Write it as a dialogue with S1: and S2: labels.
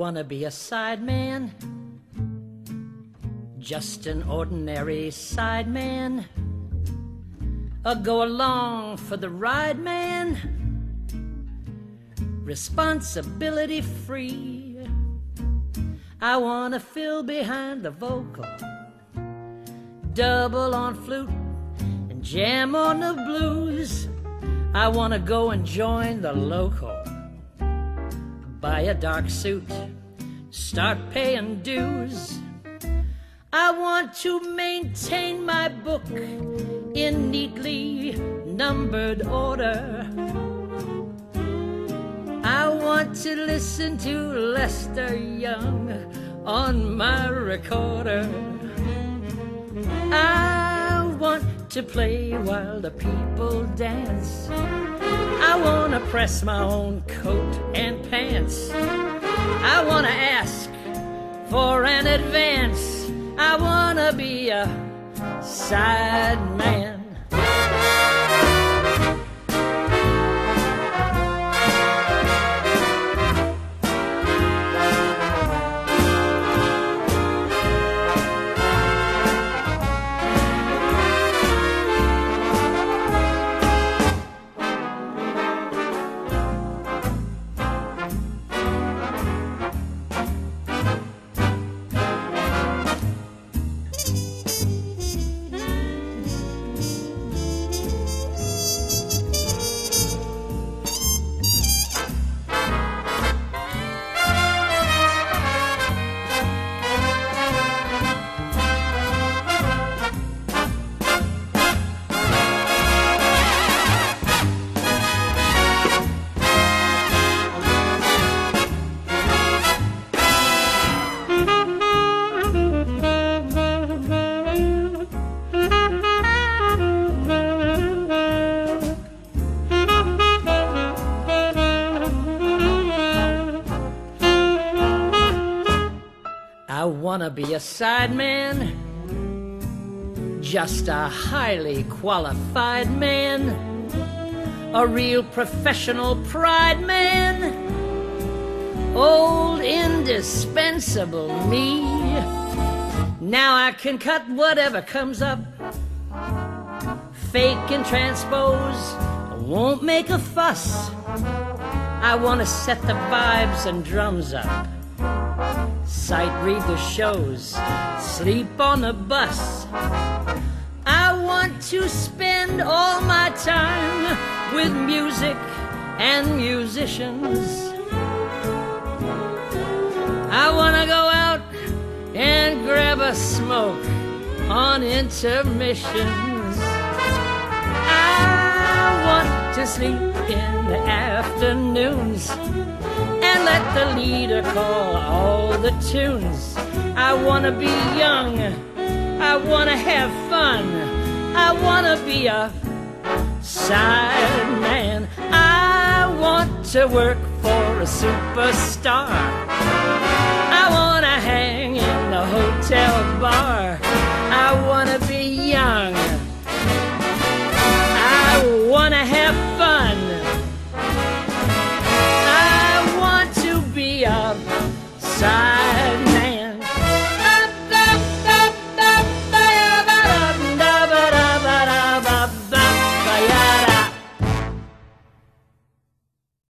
S1: wanna be a sideman, just an ordinary sideman. Go along for the ride, man, responsibility free. I wanna fill behind the vocal, double on flute and jam on the blues. I wanna go and join the local, buy a dark suit, start paying dues. I want to maintain my book in neatly numbered order. I want to listen to Lester Young on my recorder. I want to play while the people dance. I want to press my own coat and pants. I want to ask for an advance. I want to be a sideman. I wanna be a sideman, just a highly qualified man, a real professional pride man, old indispensable me. Now I can cut whatever comes up, fake and transpose, I won't make a fuss. I wanna set the vibes and drums up, sight read the shows, sleep on the bus. I want to spend all my time with music and musicians. I want to go out and grab a smoke on intermissions. I want to sleep in the afternoons and let the leader call all the tunes. I wanna be young, I wanna have fun, I wanna be a sideman. I want to work for a superstar, I wanna hang in the hotel bar, I wanna be young,